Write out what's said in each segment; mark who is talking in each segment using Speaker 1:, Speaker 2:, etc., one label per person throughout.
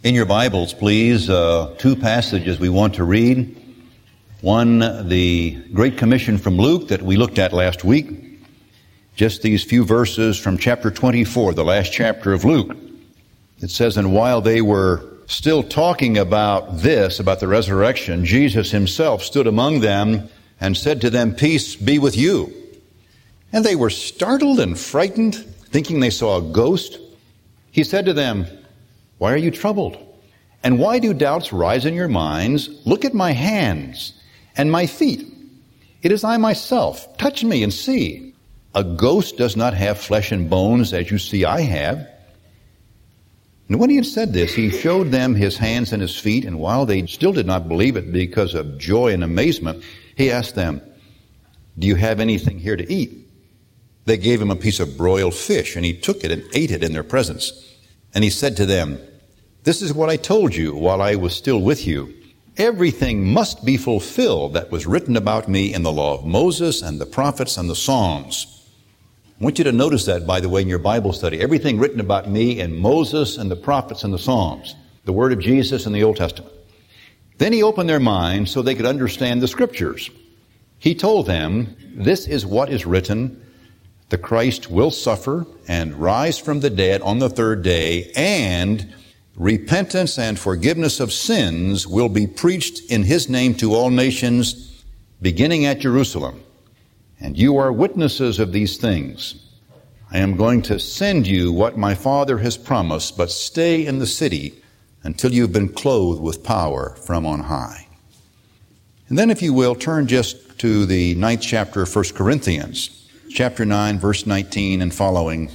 Speaker 1: In your Bibles, please, two passages we want to read. One, the Great Commission from Luke that we looked at last week. Just these few verses from chapter 24, the last chapter of Luke. It says, "And while they were still talking about this, about the resurrection, Jesus himself stood among them and said to them, 'Peace be with you.' And they were startled and frightened, thinking they saw a ghost. He said to them, 'Why are you troubled? And why do doubts rise in your minds? Look at my hands and my feet. It is I myself. Touch me and see. A ghost does not have flesh and bones as you see I have.' And when he had said this, he showed them his hands and his feet, and while they still did not believe it because of joy and amazement, he asked them, 'Do you have anything here to eat?' They gave him a piece of broiled fish, and he took it and ate it in their presence. And he said to them, 'This is what I told you while I was still with you. Everything must be fulfilled that was written about me in the law of Moses and the prophets and the Psalms.'" I want you to notice that, by the way, in your Bible study. Everything written about me in Moses and the prophets and the Psalms. The word of Jesus in the Old Testament. Then he opened their minds so they could understand the Scriptures. He told them, "This is what is written. The Christ will suffer and rise from the dead on the third day, and repentance and forgiveness of sins will be preached in his name to all nations, beginning at Jerusalem. And you are witnesses of these things. I am going to send you what my Father has promised, but stay in the city until you've been clothed with power from on high." And then, if you will, turn just to the 9th chapter of 1 Corinthians. Chapter 9, verse 19 and following.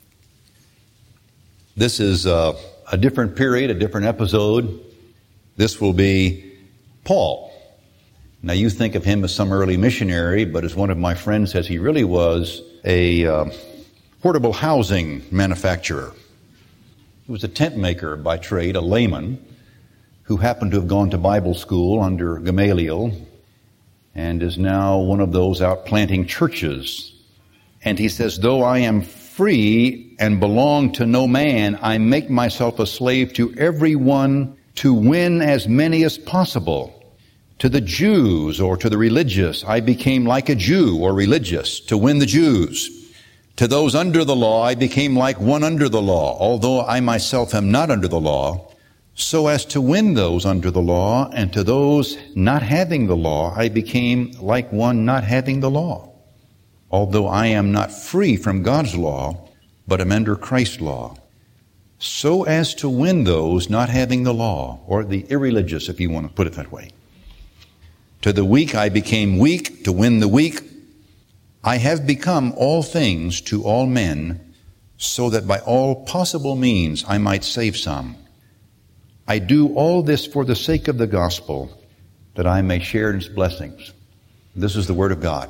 Speaker 1: This is a different period, a different episode. This will be Paul. Now you think of him as some early missionary, but as one of my friends says, he really was a portable housing manufacturer. He was a tent maker by trade, a layman, who happened to have gone to Bible school under Gamaliel and is now one of those out planting churches. And he says, "Though I am free and belong to no man, I make myself a slave to everyone to win as many as possible. To the Jews or to the religious, I became like a Jew or religious to win the Jews. To those under the law, I became like one under the law, although I myself am not under the law, so as to win those under the law. And to those not having the law, I became like one not having the law, although I am not free from God's law, but am under Christ's law, so as to win those not having the law," or the irreligious, if you want to put it that way. "To the weak I became weak to win the weak. I have become all things to all men, so that by all possible means I might save some. I do all this for the sake of the gospel, that I may share in its blessings." This is the word of God.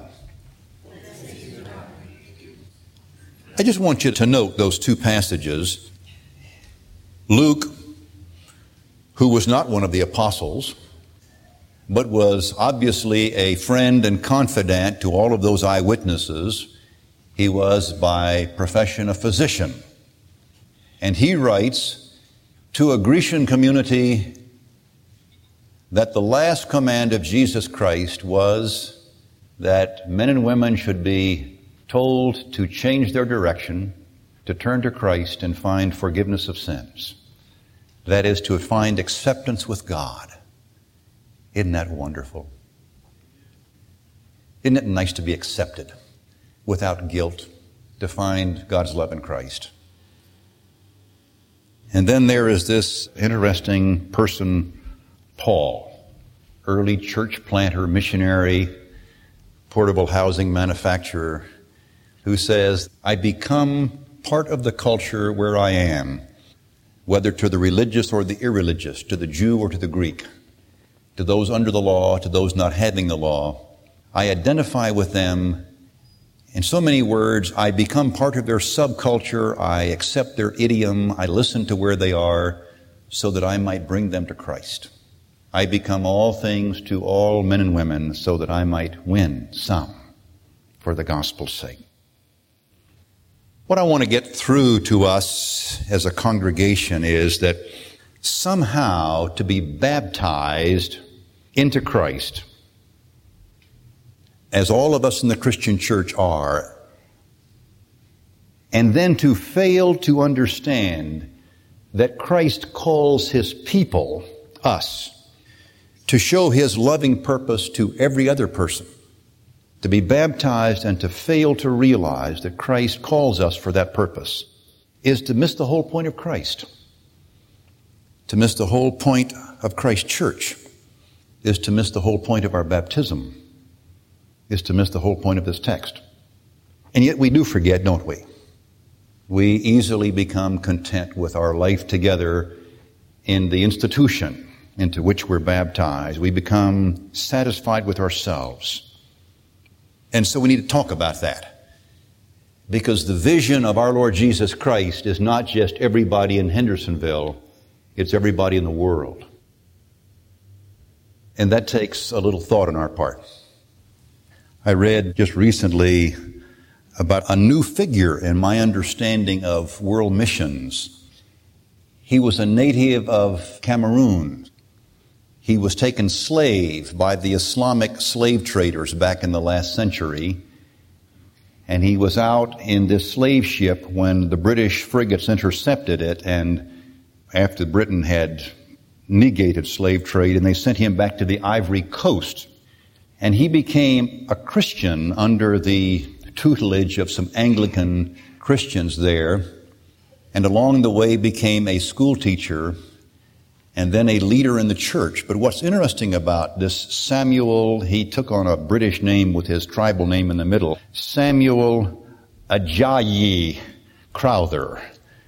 Speaker 1: I just want you to note those two passages. Luke, who was not one of the apostles, but was obviously a friend and confidant to all of those eyewitnesses. He was by profession a physician. And he writes to a Grecian community that the last command of Jesus Christ was that men and women should be told to change their direction, to turn to Christ and find forgiveness of sins. That is, to find acceptance with God. Isn't that wonderful? Isn't it nice to be accepted without guilt, to find God's love in Christ? And then there is this interesting person, Paul, early church planter, missionary, portable housing manufacturer, who says, "I become part of the culture where I am, whether to the religious or the irreligious, to the Jew or to the Greek, to those under the law, to those not having the law. I identify with them. In so many words, I become part of their subculture. I accept their idiom. I listen to where they are so that I might bring them to Christ. I become all things to all men and women so that I might win some for the gospel's sake." What I want to get through to us as a congregation is that somehow to be baptized into Christ, as all of us in the Christian church are, and then to fail to understand that Christ calls His people, us, to show His loving purpose to every other person, to be baptized and to fail to realize that Christ calls us for that purpose, is to miss the whole point of Christ. To miss the whole point of Christ's church is to miss the whole point of our baptism, is to miss the whole point of this text. And yet we do forget, don't we? We easily become content with our life together in the institution into which we're baptized. We become satisfied with ourselves. And so we need to talk about that. Because the vision of our Lord Jesus Christ is not just everybody in Hendersonville, it's everybody in the world. And that takes a little thought on our part. I read just recently about a new figure in my understanding of world missions. He was a native of Cameroon. He was taken slave by the Islamic slave traders back in the last century. And he was out in this slave ship when the British frigates intercepted it, and after Britain had negated slave trade, and they sent him back to the Ivory Coast. And he became a Christian under the tutelage of some Anglican Christians there, and along the way became a school teacher and then a leader in the church. But what's interesting about this Samuel, he took on a British name with his tribal name in the middle, Samuel Ajayi Crowther.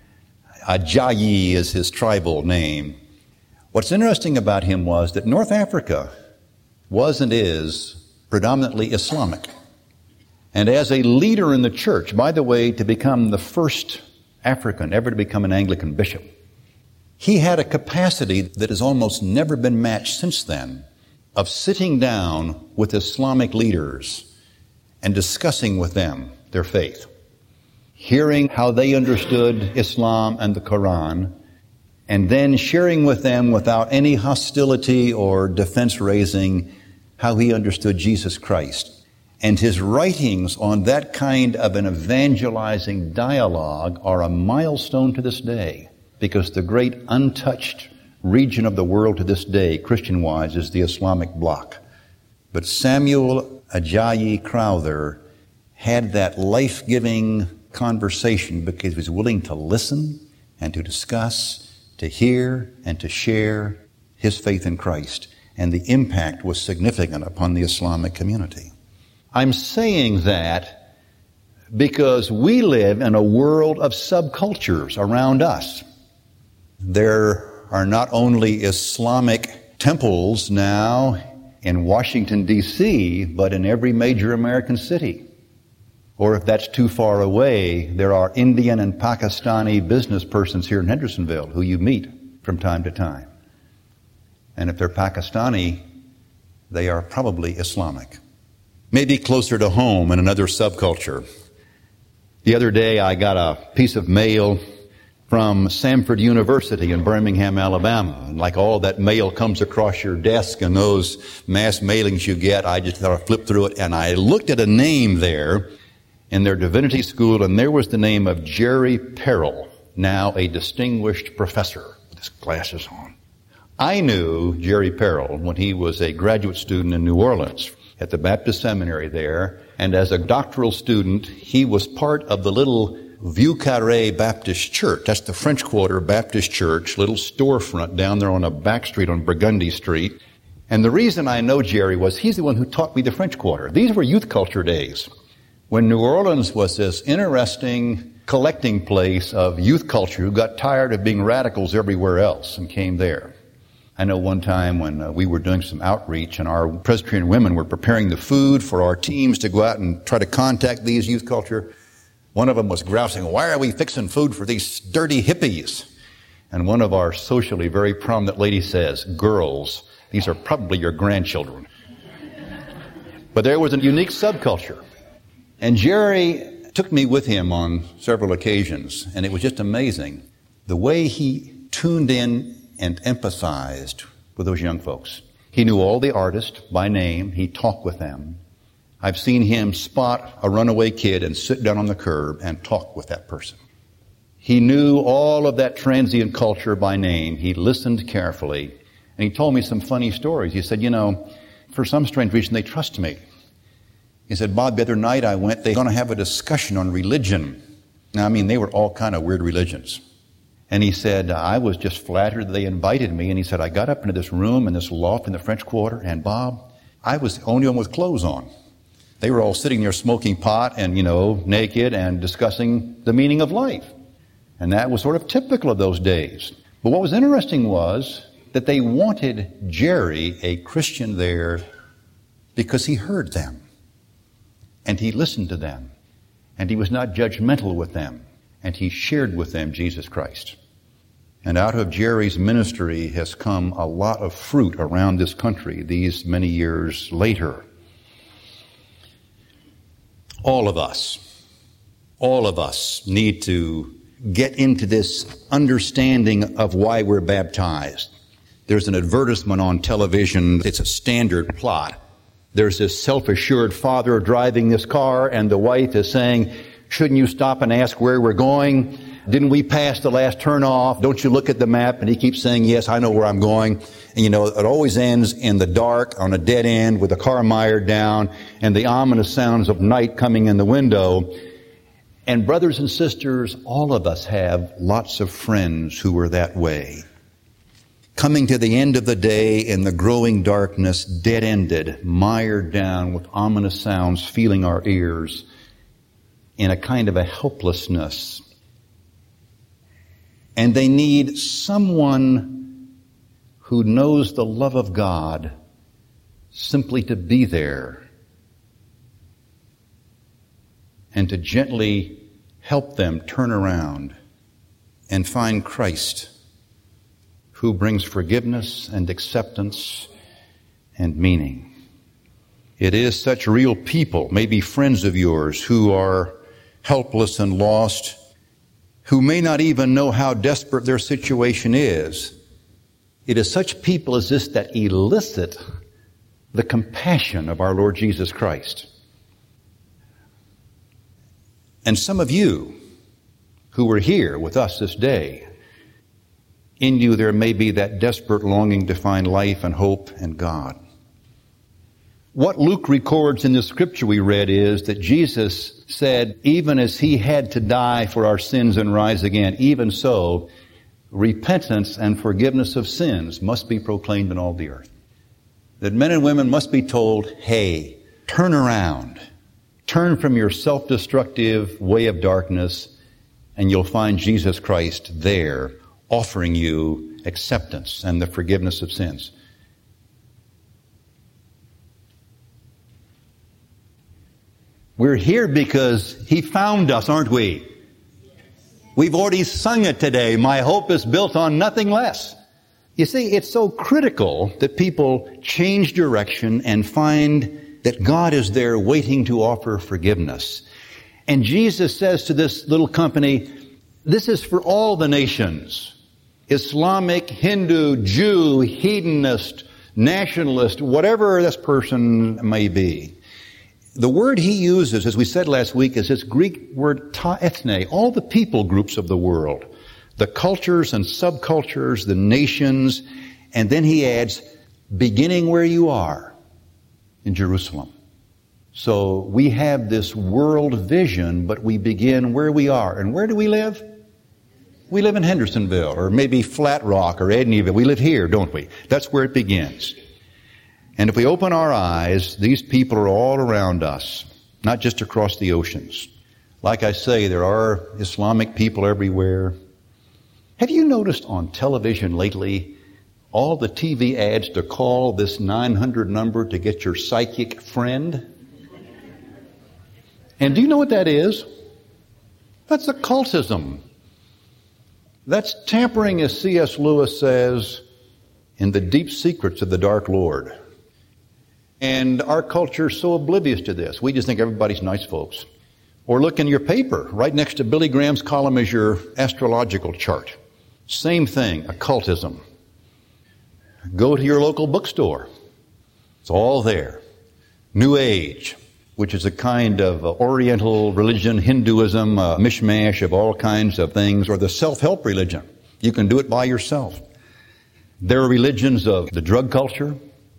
Speaker 1: Ajayi is his tribal name. What's interesting about him was that North Africa was and is predominantly Islamic. And as a leader in the church, by the way, to become the first African ever to become an Anglican bishop, he had a capacity that has almost never been matched since then of sitting down with Islamic leaders and discussing with them their faith, hearing how they understood Islam and the Quran, and then sharing with them without any hostility or defense raising how he understood Jesus Christ. And his writings on that kind of an evangelizing dialogue are a milestone to this day, because the great untouched region of the world to this day, Christian-wise, is the Islamic bloc. But Samuel Ajayi Crowther had that life-giving conversation because he was willing to listen and to discuss, to hear and to share his faith in Christ. And the impact was significant upon the Islamic community. I'm saying that because we live in a world of subcultures around us. There are not only Islamic temples now in Washington, D.C., but in every major American city. Or if that's too far away, there are Indian and Pakistani business persons here in Hendersonville who you meet from time to time. And if they're Pakistani, they are probably Islamic. Maybe closer to home in another subculture. The other day I got a piece of mail from Samford University in Birmingham, Alabama. And like all that mail comes across your desk and those mass mailings you get, I just thought I'd flip through it, and I looked at a name there in their divinity school, and there was the name of Jerry Perrell, now a distinguished professor with his glasses on. I knew Jerry Perrell when he was a graduate student in New Orleans at the Baptist Seminary there, and as a doctoral student, he was part of the little Vieux Carré Baptist Church. That's the French Quarter Baptist Church, little storefront down there on a back street on Burgundy Street. And the reason I know Jerry was he's the one who taught me the French Quarter. These were youth culture days, when New Orleans was this interesting collecting place of youth culture who got tired of being radicals everywhere else and came there. I know one time when we were doing some outreach and our Presbyterian women were preparing the food for our teams to go out and try to contact these youth culture, one of them was grousing, "Why are we fixing food for these dirty hippies?" And one of our socially very prominent ladies says, "Girls, these are probably your grandchildren." But there was a unique subculture. And Jerry took me with him on several occasions, and it was just amazing the way he tuned in and empathized with those young folks. He knew all the artists by name. He talked with them. I've seen him spot a runaway kid and sit down on the curb and talk with that person. He knew all of that transient culture by name. He listened carefully. And he told me some funny stories. He said, for some strange reason, they trust me. He said, Bob, the other night they're going to have a discussion on religion. Now, they were all kind of weird religions. And he said, I was just flattered that they invited me. And he said, I got up into this room in this loft in the French Quarter, and Bob, I was the only one with clothes on. They were all sitting there smoking pot and, naked and discussing the meaning of life. And that was sort of typical of those days. But what was interesting was that they wanted Jerry, a Christian there, because he heard them. And he listened to them. And he was not judgmental with them. And he shared with them Jesus Christ. And out of Jerry's ministry has come a lot of fruit around this country these many years later. All of us need to get into this understanding of why we're baptized. There's an advertisement on television. It's a standard plot. There's this self-assured father driving this car, and the wife is saying, shouldn't you stop and ask where we're going? Didn't we pass the last turnoff? Don't you look at the map? And he keeps saying, yes, I know where I'm going. And it always ends in the dark on a dead end with the car mired down and the ominous sounds of night coming in the window. And brothers and sisters, all of us have lots of friends who are that way. Coming to the end of the day in the growing darkness, dead-ended, mired down with ominous sounds filling our ears in a kind of a helplessness. And they need someone who knows the love of God simply to be there and to gently help them turn around and find Christ, who brings forgiveness and acceptance and meaning. It is such real people, maybe friends of yours, who are helpless and lost, who may not even know how desperate their situation is. It is such people as this that elicit the compassion of our Lord Jesus Christ. And some of you who are here with us this day, in you there may be that desperate longing to find life and hope and God. What Luke records in the scripture we read is that Jesus said, even as he had to die for our sins and rise again, even so, repentance and forgiveness of sins must be proclaimed in all the earth. That men and women must be told, hey, turn around. Turn from your self-destructive way of darkness, and you'll find Jesus Christ there offering you acceptance and the forgiveness of sins. We're here because he found us, aren't we? We've already sung it today. My hope is built on nothing less. You see, it's so critical that people change direction and find that God is there waiting to offer forgiveness. And Jesus says to this little company, this is for all the nations. Islamic, Hindu, Jew, hedonist, nationalist, whatever this person may be. The word he uses, as we said last week, is this Greek word ta ethne, all the people groups of the world, the cultures and subcultures, the nations, and then he adds, beginning where you are, in Jerusalem. So we have this world vision, but we begin where we are. And where do we live? We live in Hendersonville, or maybe Flat Rock, or Edneyville. We live here, don't we? That's where it begins. And if we open our eyes, these people are all around us, not just across the oceans. Like I say, there are Islamic people everywhere. Have you noticed on television lately all the TV ads to call this 900 number to get your psychic friend? And do you know what that is? That's occultism. That's tampering, as C.S. Lewis says, in the deep secrets of the Dark Lord. And our culture is so oblivious to this. We just think everybody's nice folks. Or look in your paper. Right next to Billy Graham's column is your astrological chart. Same thing, occultism. Go to your local bookstore. It's all there. New Age, which is a kind of Oriental religion, Hinduism, a mishmash of all kinds of things, or the self-help religion. You can do it by yourself. There are religions of the drug culture.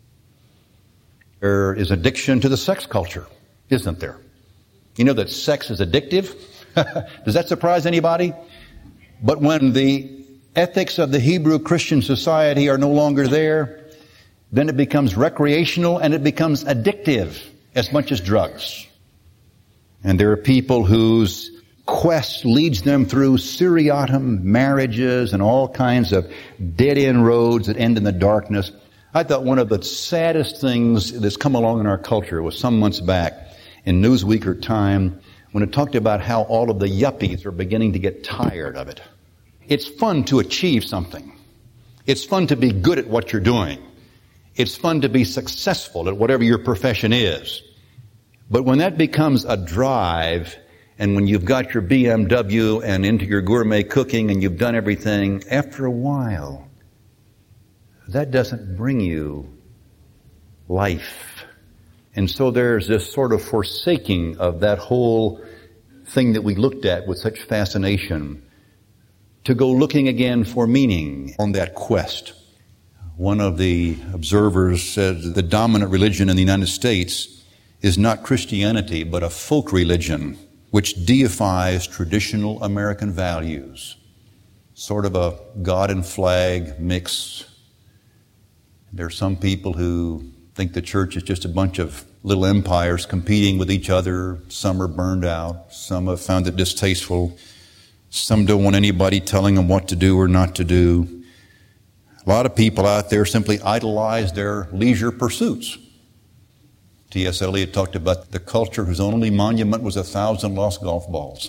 Speaker 1: There is addiction to the sex culture, isn't there? You know that sex is addictive? Does that surprise anybody? But when the ethics of the Hebrew Christian society are no longer there, then it becomes recreational and it becomes addictive as much as drugs. And there are people whose quest leads them through seriatim marriages and all kinds of dead-end roads that end in the darkness. I thought one of the saddest things that's come along in our culture was some months back in Newsweek or Time when it talked about how all of the yuppies are beginning to get tired of it. It's fun to achieve something. It's fun to be good at what you're doing. It's fun to be successful at whatever your profession is. But when that becomes a drive, and when you've got your BMW and into your gourmet cooking and you've done everything, after a while, that doesn't bring you life. And so there's this sort of forsaking of that whole thing that we looked at with such fascination to go looking again for meaning on that quest. One of the observers said the dominant religion in the United States is not Christianity, but a folk religion which deifies traditional American values. Sort of a God and flag mix. There are some people who think the church is just a bunch of little empires competing with each other. Some are burned out. Some have found it distasteful. Some don't want anybody telling them what to do or not to do. A lot of people out there simply idolize their leisure pursuits. T.S. Eliot talked about the culture whose only monument was 1,000 lost golf balls.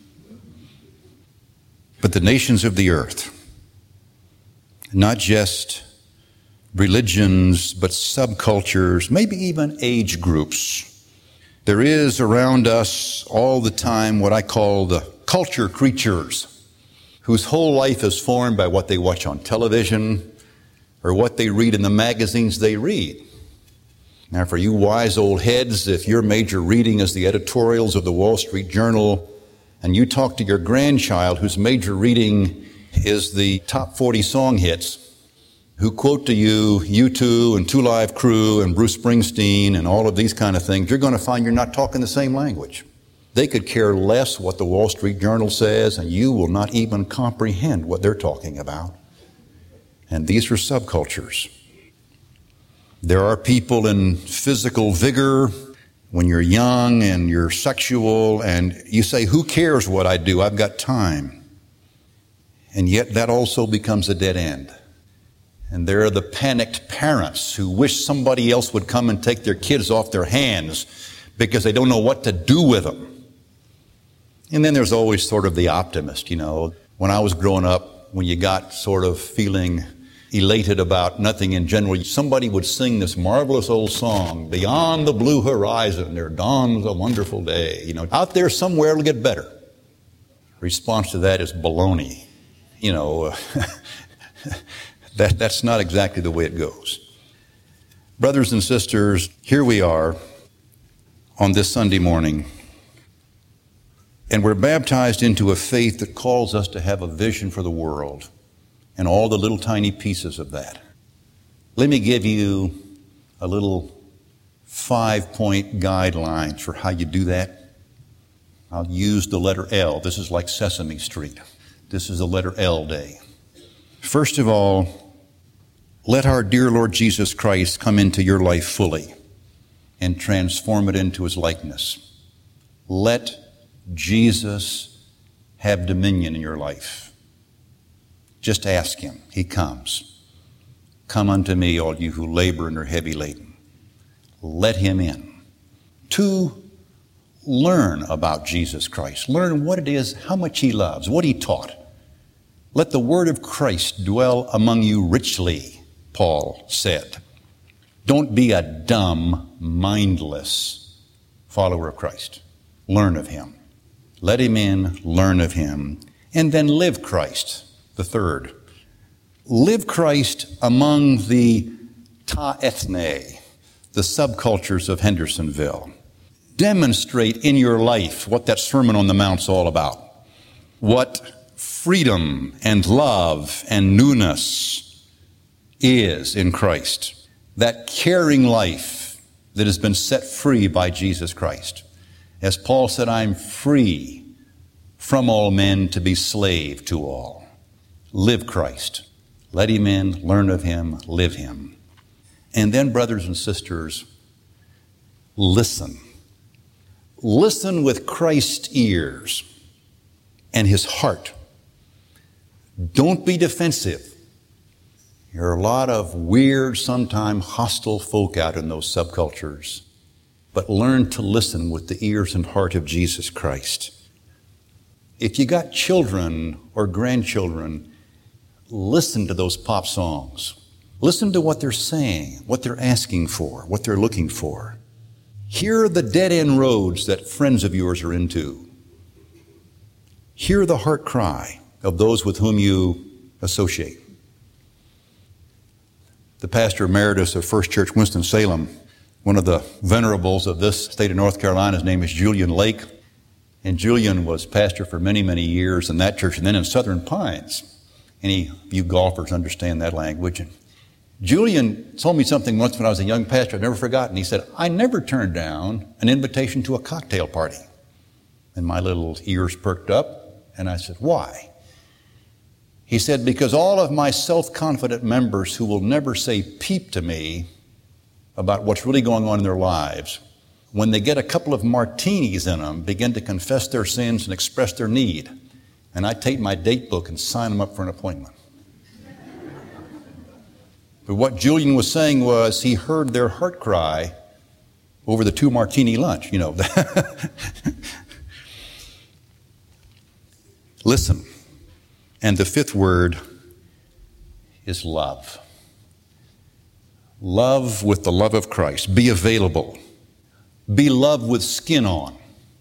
Speaker 1: But the nations of the earth, not just religions, but subcultures, maybe even age groups. There is around us all the time what I call the culture creatures, whose whole life is formed by what they watch on television or what they read in the magazines they read. Now, for you wise old heads, if your major reading is the editorials of the Wall Street Journal, and you talk to your grandchild whose major reading is the top 40 song hits, who quote to you U2 and Two Live Crew and Bruce Springsteen and all of these kind of things, you're going to find you're not talking the same language. They could care less what the Wall Street Journal says, and you will not even comprehend what they're talking about. And these are subcultures. There are people in physical vigor when you're young and you're sexual, and you say, who cares what I do? I've got time. And yet that also becomes a dead end. And there are the panicked parents who wish somebody else would come and take their kids off their hands because they don't know what to do with them. And then there's always sort of the optimist, you know. When I was growing up, when you got sort of feeling elated about nothing in general, somebody would sing this marvelous old song, beyond the blue horizon, there dawns a wonderful day. You know, out there somewhere it'll get better. Response to that is baloney. You know, that's not exactly the way it goes. Brothers and sisters, here we are on this Sunday morning, and we're baptized into a faith that calls us to have a vision for the world and all the little tiny pieces of that. Let me give you a little 5-point guidelines for how you do that. I'll use the letter L. This is like Sesame Street. This is the letter L day. First of all, let our dear Lord Jesus Christ come into your life fully and transform it into His likeness. Let Jesus have dominion in your life. Just ask Him. He comes. Come unto me, all you who labor and are heavy laden. Let Him in. 2, learn about Jesus Christ. Learn what it is, how much He loves, what He taught. Let the word of Christ dwell among you richly, Paul said. Don't be a dumb, mindless follower of Christ. Learn of Him. Let Him in, learn of Him, and then live Christ. The third, Live Christ among the ta ethne, the subcultures of Hendersonville. Demonstrate in your life what that Sermon on the Mount's all about. What freedom and love and newness is in Christ. That caring life that has been set free by Jesus Christ. As Paul said, I'm free from all men to be slave to all. Live Christ. Let him in, learn of him, live him. And then, brothers and sisters, listen. Listen with Christ's ears and his heart. Don't be defensive. There are a lot of weird, sometimes hostile folk out in those subcultures. But learn to listen with the ears and heart of Jesus Christ. If you got children or grandchildren, listen to those pop songs. Listen to what they're saying, what they're asking for, what they're looking for. Hear the dead-end roads that friends of yours are into. Hear the heart cry of those with whom you associate. The pastor emeritus of First Church Winston-Salem, one of the venerables of this state of North Carolina, his name is Julian Lake. And Julian was pastor for many, many years in that church and then in Southern Pines. Any of you golfers understand that language. And Julian told me something once when I was a young pastor I've never forgotten. He said, I never turned down an invitation to a cocktail party. And my little ears perked up, and I said, why? He said, because all of my self-confident members who will never say peep to me about what's really going on in their lives, when they get a couple of martinis in them, begin to confess their sins and express their need. And I take my date book and sign them up for an appointment. But what Julian was saying was he heard their heart cry over the 2-martini lunch, you know. Listen. And the fifth word is love. Love with the love of Christ. Be available. Be loved with skin on.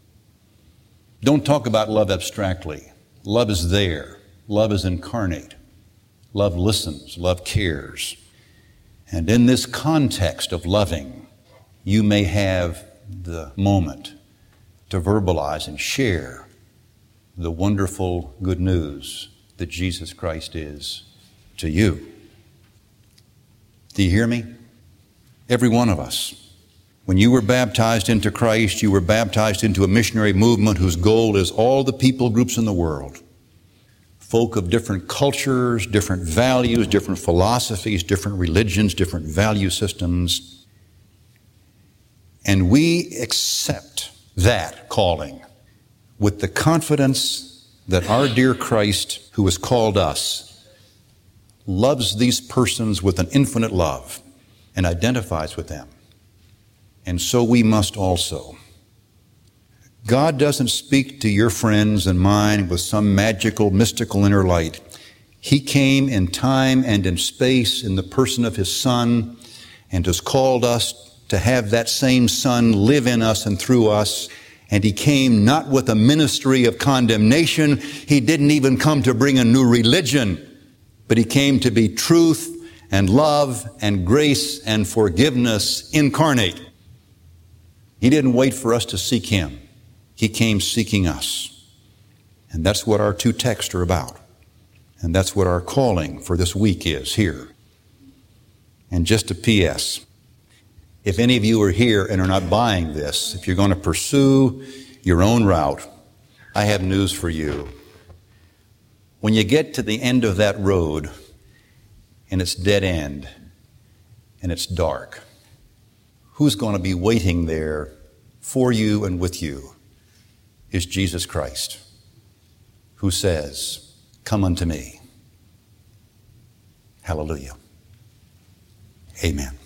Speaker 1: Don't talk about love abstractly. Love is there. Love is incarnate. Love listens. Love cares. And in this context of loving, you may have the moment to verbalize and share the wonderful good news that Jesus Christ is to you. Do you hear me? Every one of us. When you were baptized into Christ, you were baptized into a missionary movement whose goal is all the people groups in the world. Folk of different cultures, different values, different philosophies, different religions, different value systems. And we accept that calling with the confidence that our dear Christ, who has called us, loves these persons with an infinite love and identifies with them. And so we must also. God doesn't speak to your friends and mine with some magical, mystical inner light. He came in time and in space in the person of His Son and has called us to have that same Son live in us and through us. And He came not with a ministry of condemnation. He didn't even come to bring a new religion, but He came to be truth and love and grace and forgiveness incarnate. He didn't wait for us to seek Him. He came seeking us. And that's what our two texts are about. And that's what our calling for this week is here. And just a P.S. If any of you are here and are not buying this, if you're going to pursue your own route, I have news for you. When you get to the end of that road and it's dead end and it's dark, who's going to be waiting there for you and with you is Jesus Christ, who says, "Come unto me." Hallelujah. Amen.